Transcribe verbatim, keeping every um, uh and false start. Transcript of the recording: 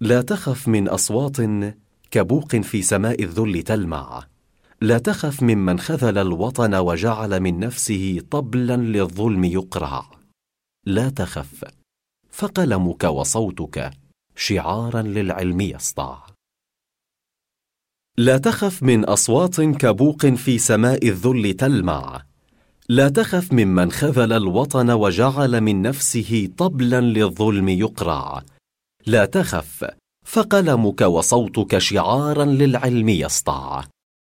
لا تخف من أصوات كبوق في سماء الذل تلمع. لا تخف ممن خذل الوطن وجعل من نفسه طبلا للظلم يقرع. لا تخف، فقلمك وصوتك شعارا للعلم يسطع. لا تخف من أصوات كبوق في سماء الذل تلمع. لا تخف ممن خذل الوطن وجعل من نفسه طبلا للظلم يقرع. لا تخف، فقلمك وصوتك شعارا للعلم يسطع.